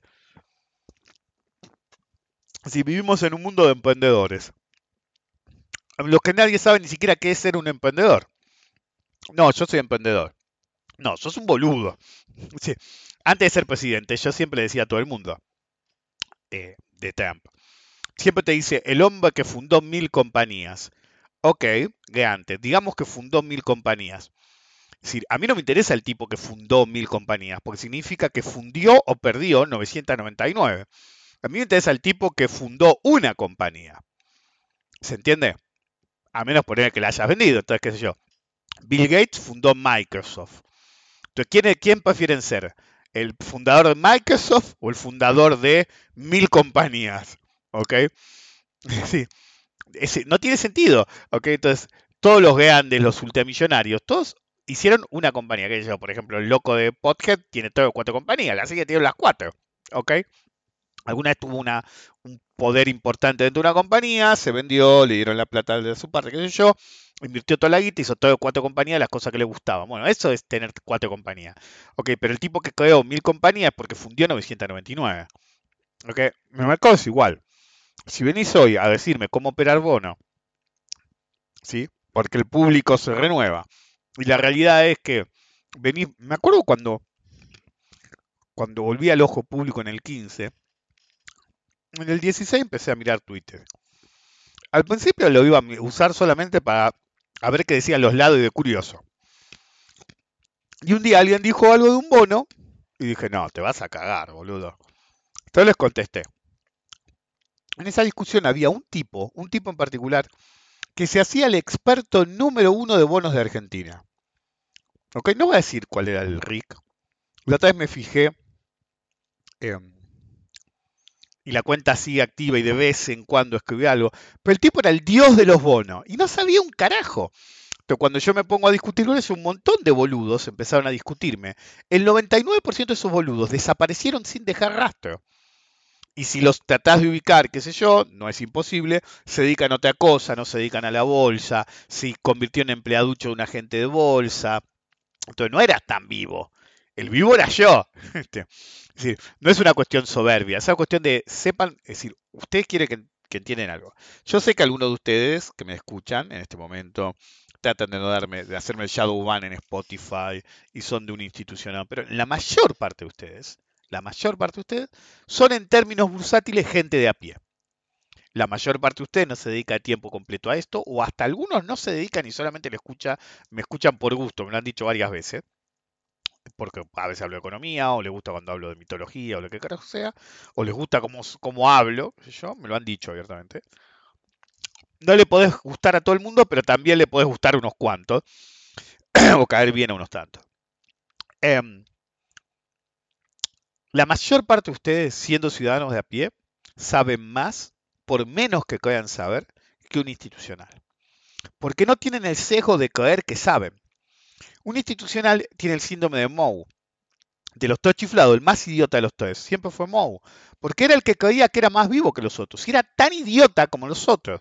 Si vivimos en un mundo de emprendedores, los que nadie sabe ni siquiera qué es ser un emprendedor. No, yo soy emprendedor. No, sos un boludo. Sí. Antes de ser presidente, yo siempre decía a todo el mundo de Trump. Siempre te dice el hombre que fundó 1000 compañías. Ok, de antes, digamos que fundó 1000 compañías. Es decir, a mí no me interesa el tipo que fundó 1000 compañías, porque significa que fundió o perdió 999. A mí me interesa el tipo que fundó una compañía. ¿Se entiende? A menos poner que la hayas vendido. Entonces, qué sé yo. Bill Gates fundó Microsoft. Entonces, ¿quién prefieren ser? ¿El fundador de Microsoft o el fundador de 1000 compañías? ¿Ok? Sí, no tiene sentido. ¿Ok? Entonces, todos los grandes, los ultramillonarios, todos hicieron una compañía. Que yo, por ejemplo, el loco de Pothead tiene 3 o 4 compañías, la que tiene las 4. ¿Ok? Alguna vez tuvo un poder importante dentro de una compañía, se vendió, le dieron la plata de su parte, qué sé yo, invirtió toda la guita, hizo 3 o 4 compañías, las cosas que le gustaban. Bueno, eso es tener 4 compañías. Ok, pero el tipo que creó 1000 compañías porque fundió 999. Ok, me mercado es igual. Si venís hoy a decirme cómo operar bono, ¿sí? Porque el público se renueva. Y la realidad es que venís, me acuerdo cuando volví al ojo público en el 15, en el 16 empecé a mirar Twitter. Al principio lo iba a usar solamente para a ver qué decían los lados y de curioso. Y un día alguien dijo algo de un bono y dije, no, te vas a cagar, boludo. Entonces les contesté. En esa discusión había un tipo en particular, que se hacía el experto número uno de bonos de Argentina. Ok, no voy a decir cuál era el RIC. La otra vez me fijé eh, y la cuenta sigue activa y de vez en cuando escribía algo. Pero el tipo era el dios de los bonos y no sabía un carajo. Pero cuando yo me pongo a discutir con eso, un montón de boludos empezaron a discutirme. El 99% de esos boludos desaparecieron sin dejar rastro. Y si los tratás de ubicar, qué sé yo, no es imposible, se dedican a otra cosa, no se dedican a la bolsa, se convirtió en empleaducho de un agente de bolsa. Entonces no eras tan vivo. El vivo era yo. Es decir, no es una cuestión soberbia, es una cuestión de sepan, es decir, ustedes quieren que entiendan algo. Yo sé que algunos de ustedes que me escuchan en este momento tratan de no de hacerme el shadow ban en Spotify y son de una institución, pero la mayor parte de ustedes son en términos bursátiles gente de a pie. La mayor parte de ustedes no se dedica a tiempo completo a esto, o hasta algunos no se dedican y solamente me escuchan por gusto, me lo han dicho varias veces, porque a veces hablo de economía, o les gusta cuando hablo de mitología, o lo que carajo sea, o les gusta cómo hablo, yo, me lo han dicho abiertamente. No le podés gustar a todo el mundo, pero también le podés gustar a unos cuantos, o caer bien a unos tantos. La mayor parte de ustedes, siendo ciudadanos de a pie, saben más, por menos que crean saber, que un institucional. Porque no tienen el sesgo de creer que saben. Un institucional tiene el síndrome de Moe. De los tres chiflados, el más idiota de los tres, siempre fue Moe. Porque era el que creía que era más vivo que los otros. Y era tan idiota como los otros.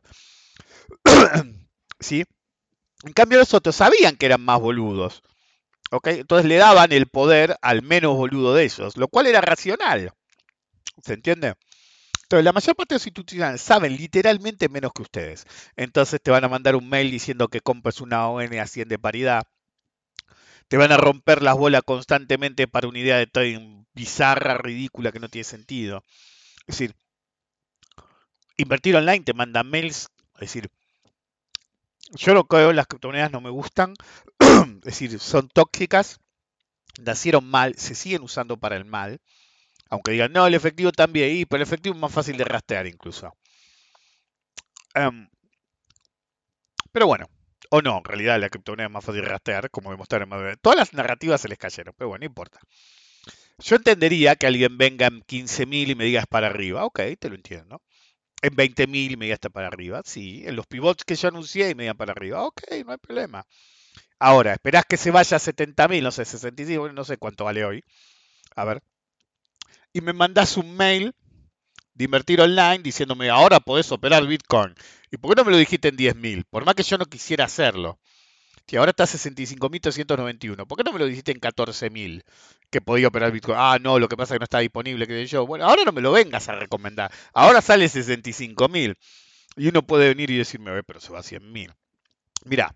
¿Sí? En cambio, los otros sabían que eran más boludos. ¿Okay? Entonces le daban el poder al menos boludo de ellos, lo cual era racional. ¿Se entiende? Entonces, la mayor parte de los institucionales saben literalmente menos que ustedes. Entonces te van a mandar un mail diciendo que compres una ON a 100 de paridad. Te van a romper las bolas constantemente para una idea de trading bizarra, ridícula, que no tiene sentido. Es decir, invertir online te manda mails. Es decir, yo lo creo, las criptomonedas no me gustan. Es decir, son tóxicas. Nacieron mal, se siguen usando para el mal. Aunque digan, no, el efectivo también, pero el efectivo es más fácil de rastrear incluso. Pero bueno, O no, en realidad la criptomoneda es más fácil de rastrear, como demostraron. Todas las narrativas se les cayeron, pero bueno, no importa. Yo entendería que alguien venga en 15.000 y me diga es para arriba. Ok, te lo entiendo. En 20.000 y me diga está para arriba. Sí, en los pivots que yo anuncié y me diga para arriba. Ok, no hay problema. Ahora, esperás que se vaya a 70.000, no sé, 65, no sé cuánto vale hoy. A ver. Y me mandás un mail de invertir online diciéndome ahora podés operar Bitcoin. ¿Y por qué no me lo dijiste en 10.000? Por más que yo no quisiera hacerlo. Si ahora está a 65.391, ¿por qué no me lo dijiste en 14.000 que podía operar Bitcoin? Ah, no, lo que pasa es que no está disponible, que sé yo. Bueno, ahora no me lo vengas a recomendar. Ahora sale 65.000 y uno puede venir y decirme, pero se va a 100.000. Mira,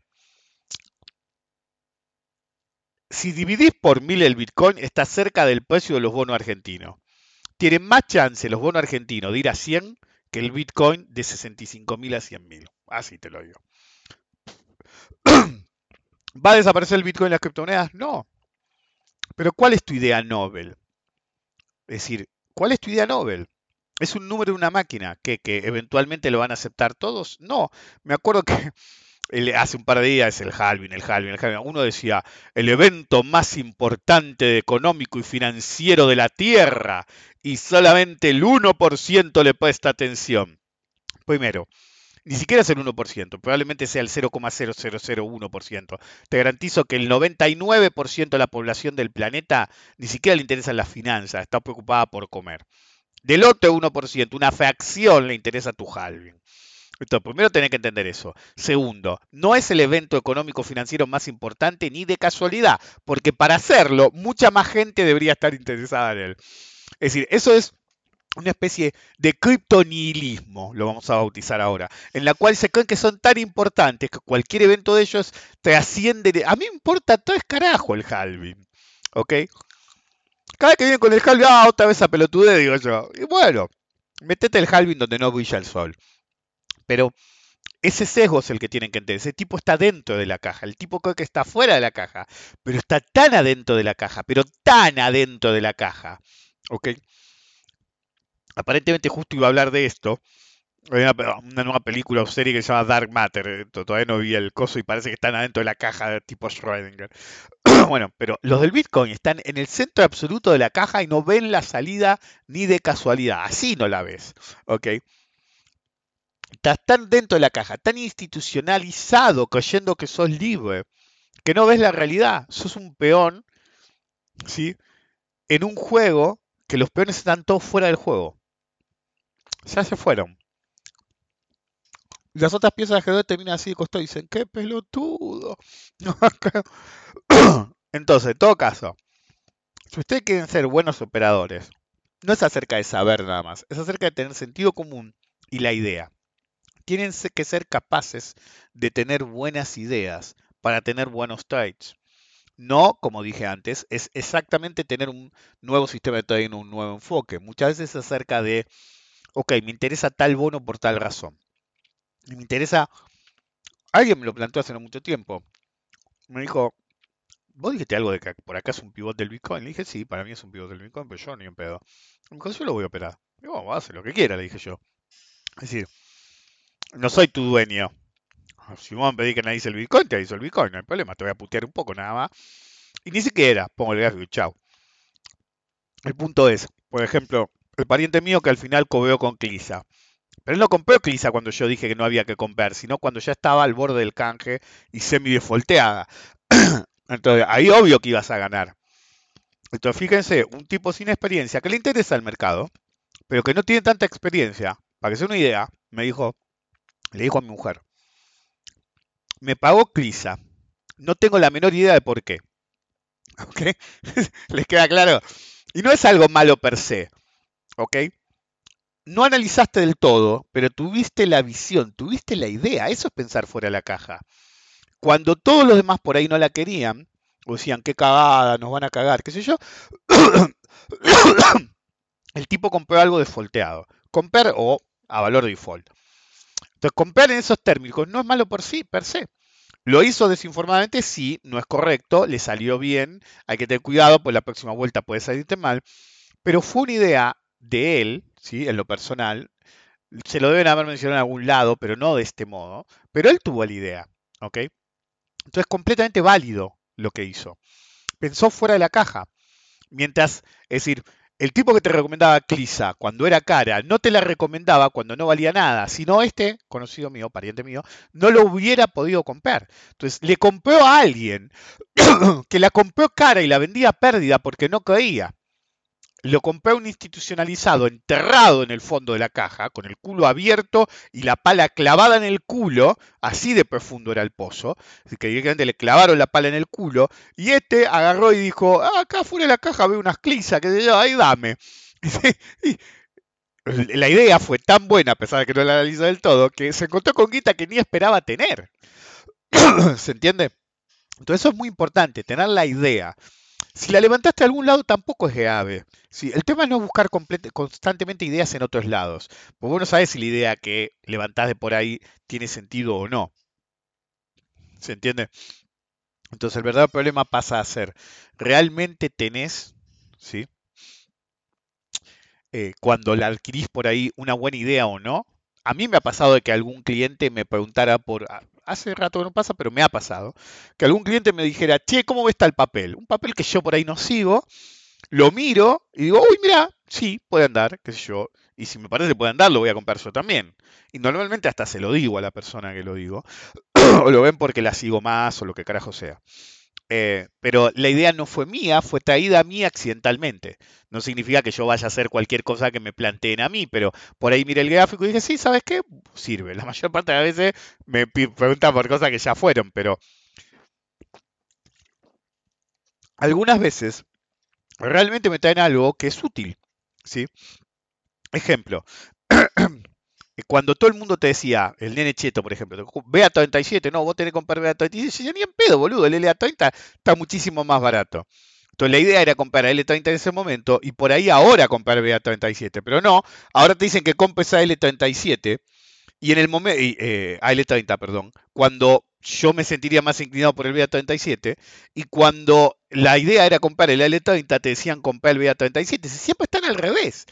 si dividís por 1.000 el Bitcoin, está cerca del precio de los bonos argentinos. Tienen más chance los bonos argentinos de ir a 100 que el Bitcoin de 65.000 a 100.000. Así te lo digo. ¿Va a desaparecer el Bitcoin y las criptomonedas? No. Pero ¿cuál es tu idea Nobel? Es decir, ¿cuál es tu idea Nobel? ¿Es un número de una máquina que eventualmente lo van a aceptar todos? No. Me acuerdo que hace un par de días el halving, el halving, el halving. Uno decía, el evento más importante económico y financiero de la Tierra y solamente el 1% le presta atención. Primero, ni siquiera es el 1%, probablemente sea el 0,0001%. Te garantizo que el 99% de la población del planeta ni siquiera le interesan las finanzas, está preocupada por comer. Del otro 1%, una fracción le interesa tu halving. Entonces, primero tenés que entender eso. Segundo, no es el evento económico financiero más importante ni de casualidad, porque para hacerlo, mucha más gente debería estar interesada en él. Es decir, eso es una especie de criptonihilismo, lo vamos a bautizar ahora, en la cual se creen que son tan importantes que cualquier evento de ellos trasciende. A mí me importa tres carajo el halving, ¿ok? Cada vez que vienen con el halving, otra vez a pelotude, digo yo. Y bueno, metete el halving donde no brilla el sol. Pero ese sesgo es el que tienen que entender. Ese tipo está dentro de la caja. El tipo cree que está fuera de la caja, pero está tan adentro de la caja, pero tan adentro de la caja. ¿Ok? Aparentemente justo iba a hablar de esto. Hay una nueva película o serie que se llama Dark Matter. Todavía no vi el coso y parece que están adentro de la caja de tipo Schrödinger. Bueno, pero los del Bitcoin están en el centro absoluto de la caja y no ven la salida ni de casualidad. Así no la ves. ¿Ok? Estás tan dentro de la caja, tan institucionalizado, creyendo que sos libre, que no ves la realidad. Sos un peón, ¿sí? En un juego que los peones están todos fuera del juego. Ya se fueron. Las otras piezas de ajedrez terminan así de costado y dicen, ¡qué pelotudo! Entonces, en todo caso, si ustedes quieren ser buenos operadores, no es acerca de saber nada más, es acerca de tener sentido común y la idea. Tienen que ser capaces de tener buenas ideas para tener buenos trades. No, como dije antes, es exactamente tener un nuevo sistema de trading, un nuevo enfoque. Muchas veces es acerca de, ok, me interesa tal bono por tal razón. Y me interesa, alguien me lo planteó hace no mucho tiempo. Me dijo, vos dijiste algo de que por acá es un pivot del Bitcoin. Le dije, sí, para mí es un pivot del Bitcoin, pero yo ni un pedo. Me dijo, yo lo voy a operar. Y vamos, hace lo que quiera, le dije yo. Es decir, no soy tu dueño. Si vos me pedís que analice el Bitcoin, te aviso el Bitcoin, no hay problema, te voy a putear un poco nada más. Y ni siquiera pongo el gráfico, chao. El punto es, por ejemplo, el pariente mío que al final cobeó con Clisa. Pero él no compró Clisa cuando yo dije que no había que comprar, sino cuando ya estaba al borde del canje y semi-defolteada. Entonces, ahí obvio que ibas a ganar. Entonces, fíjense, un tipo sin experiencia que le interesa el mercado, pero que no tiene tanta experiencia, para que se una idea, le dijo a mi mujer, me pagó Clisa, no tengo la menor idea de por qué. ¿Ok? ¿Les queda claro? Y no es algo malo per se, ¿ok? No analizaste del todo, pero tuviste la visión, tuviste la idea. Eso es pensar fuera de la caja. Cuando todos los demás por ahí no la querían, o decían, qué cagada, nos van a cagar, qué sé yo, el tipo compró algo defaulteado. Comprar o a valor de default. Entonces, comprar en esos términos no es malo por sí, per se. Lo hizo desinformadamente, sí, no es correcto, le salió bien, hay que tener cuidado, pues la próxima vuelta puede salirte mal, pero fue una idea de él, ¿sí? En lo personal, se lo deben haber mencionado en algún lado, pero no de este modo, pero él tuvo la idea, ¿ok? Entonces, completamente válido lo que hizo. Pensó fuera de la caja. Mientras, es decir, el tipo que te recomendaba Clisa cuando era cara, no te la recomendaba cuando no valía nada, sino este, conocido mío, pariente mío, no lo hubiera podido comprar. Entonces, le compró a alguien que la compró cara y la vendía a pérdida porque no creía. Lo compré a un institucionalizado enterrado en el fondo de la caja, con el culo abierto y la pala clavada en el culo, así de profundo era el pozo, así que directamente le clavaron la pala en el culo, y este agarró y dijo, acá fuera de la caja veo unas clisas, que se yo, ahí dame. Y la idea fue tan buena, a pesar de que no la analizó del todo, que se encontró con guita que ni esperaba tener. ¿Se entiende? Entonces eso es muy importante, tener la idea. Si la levantaste a algún lado tampoco es grave. Sí, el tema no es buscar constantemente ideas en otros lados. Porque vos no sabés si la idea que levantás de por ahí tiene sentido o no. ¿Se entiende? Entonces el verdadero problema pasa a ser, ¿realmente tenés, ¿sí? Cuando la adquirís por ahí una buena idea o no? A mí me ha pasado de que algún cliente me preguntara hace rato que no pasa, pero me ha pasado, que algún cliente me dijera, che, ¿cómo ves el papel? Un papel que yo por ahí no sigo, lo miro y digo, uy, mira, sí, puede andar, qué sé yo. Y si me parece que puede andar, lo voy a comprar yo también. Y normalmente hasta se lo digo a la persona que lo digo. O lo ven porque la sigo más o lo que carajo sea. Pero la idea no fue mía, fue traída a mí accidentalmente. No significa que yo vaya a hacer cualquier cosa que me planteen a mí, pero por ahí miré el gráfico y dije, sí, ¿sabes qué? Sirve. La mayor parte de las veces me preguntan por cosas que ya fueron, pero algunas veces realmente me traen algo que es útil. ¿Sí? Ejemplo, cuando todo el mundo te decía, el nene cheto, por ejemplo, BA37, no, vos tenés que comprar BA37, yo ni en pedo, boludo, el LA30 está muchísimo más barato. Entonces la idea era comprar L30 en ese momento y por ahí ahora comprar BA37, pero no, ahora te dicen que compres a L37 y en el momento, a L30, perdón, cuando yo me sentiría más inclinado por el BA37 y cuando la idea era comprar el L30 te decían comprar el BA37, siempre están al revés.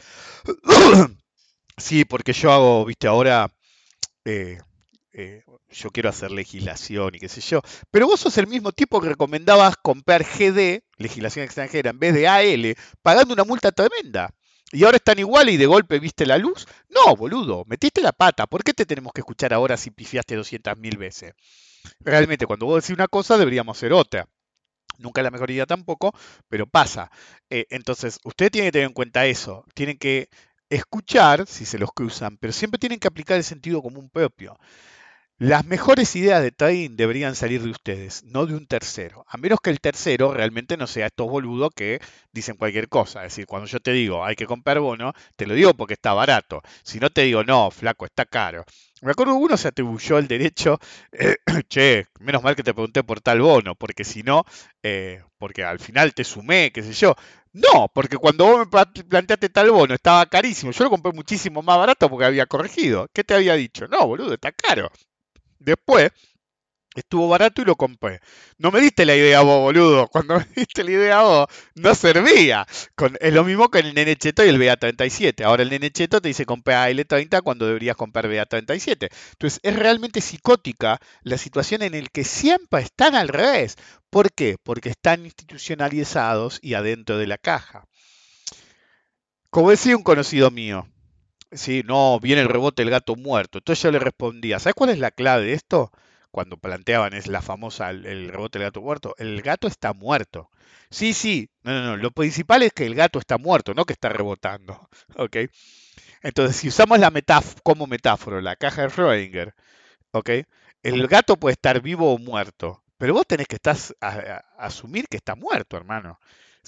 Sí, porque yo hago, viste, ahora eh, yo quiero hacer legislación y qué sé yo, pero vos sos el mismo tipo que recomendabas comprar GD, legislación extranjera, en vez de AL, pagando una multa tremenda. Y ahora están igual y de golpe viste la luz. No, boludo, metiste la pata. ¿Por qué te tenemos que escuchar ahora si pifiaste 200.000 veces? Realmente, cuando vos decís una cosa, deberíamos hacer otra. Nunca es la mejor idea tampoco, pero pasa. Entonces, usted tiene que tener en cuenta eso. Tienen que escuchar si se los cruzan, pero siempre tienen que aplicar el sentido común propio. Las mejores ideas de trading deberían salir de ustedes, no de un tercero. A menos que el tercero realmente no sea estos boludos que dicen cualquier cosa. Es decir, cuando yo te digo hay que comprar bono, te lo digo porque está barato. Si no te digo no, flaco, está caro. Me acuerdo que uno se atribuyó el derecho, che, menos mal que te pregunté por tal bono, porque si no, porque al final te sumé, qué sé yo. No, porque cuando vos me planteaste tal bono estaba carísimo. Yo lo compré muchísimo más barato porque había corregido. ¿Qué te había dicho? No, boludo, está caro. Después estuvo barato y lo compré. No me diste la idea vos, boludo. Cuando me diste la idea vos, no servía. Es lo mismo que el Nene Cheto y el BA37. Ahora el Nene Cheto te dice comprar L30 cuando deberías comprar BA37. Entonces es realmente psicótica la situación en la que siempre están al revés. ¿Por qué? Porque están institucionalizados y adentro de la caja. Como decía un conocido mío, sí, no, viene el rebote del gato muerto. Entonces yo le respondía, ¿sabes cuál es la clave de esto? Cuando planteaban es la famosa el rebote del gato muerto. El gato está muerto. Sí, sí, no, no, no. Lo principal es que el gato está muerto, no que está rebotando. ¿Ok? Entonces, si usamos como metáfora la caja de Schrödinger, ¿ok? El gato puede estar vivo o muerto, pero vos tenés que asumir que está muerto, hermano.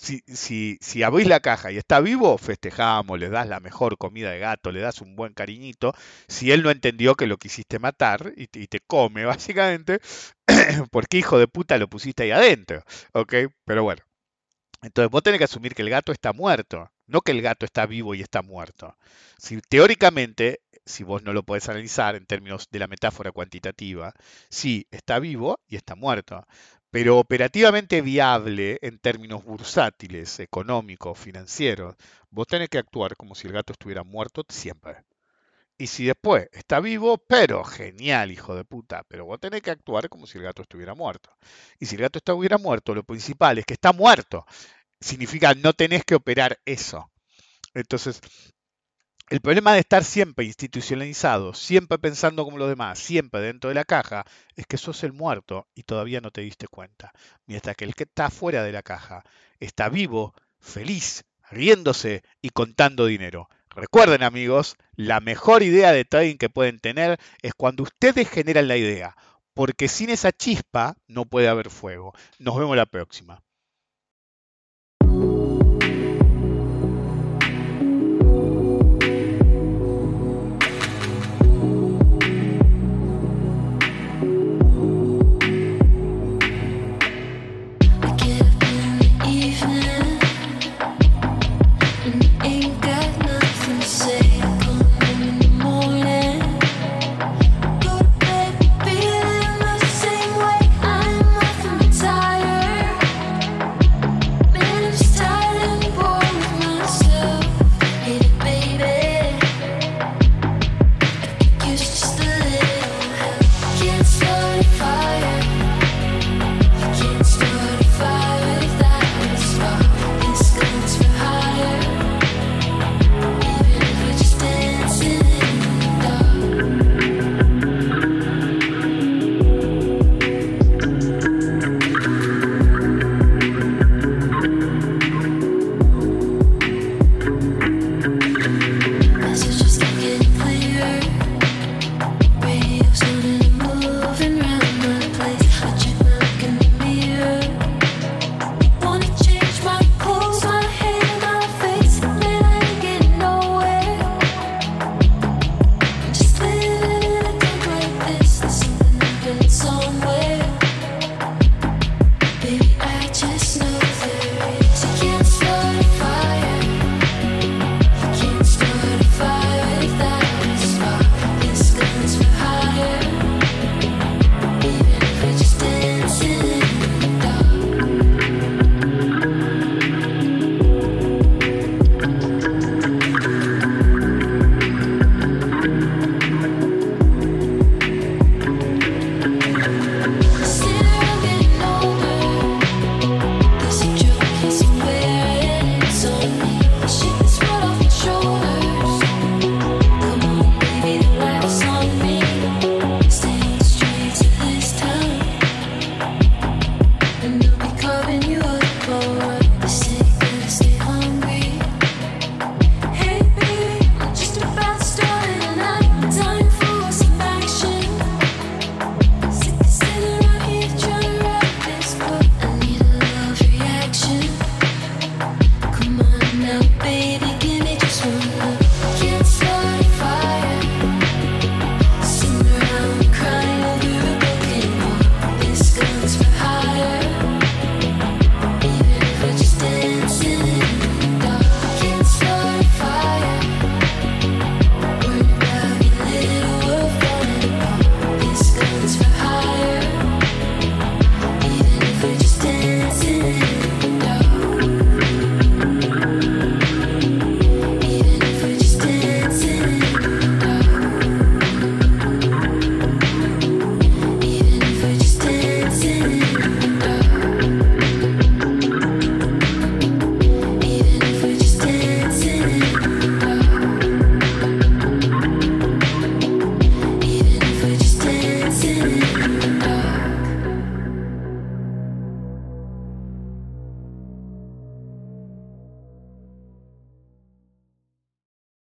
Si abrís la caja y está vivo, festejamos, le das la mejor comida de gato, le das un buen cariñito. Si él no entendió que lo quisiste matar y te come, básicamente, porque hijo de puta lo pusiste ahí adentro, ¿ok? Pero bueno, entonces vos tenés que asumir que el gato está muerto, no que el gato está vivo y está muerto. Si teóricamente, si vos no lo podés analizar en términos de la metáfora cuantitativa, sí, está vivo y está muerto. Pero operativamente viable en términos bursátiles, económicos, financieros, vos tenés que actuar como si el gato estuviera muerto siempre. Y si después está vivo, pero genial, hijo de puta, pero vos tenés que actuar como si el gato estuviera muerto. Y si el gato estuviera muerto, lo principal es que está muerto. Significa no tenés que operar eso. Entonces, el problema de estar siempre institucionalizado, siempre pensando como los demás, siempre dentro de la caja, es que sos el muerto y todavía no te diste cuenta. Mientras que el que está fuera de la caja está vivo, feliz, riéndose y contando dinero. Recuerden amigos, la mejor idea de trading que pueden tener es cuando ustedes generan la idea, porque sin esa chispa no puede haber fuego. Nos vemos la próxima.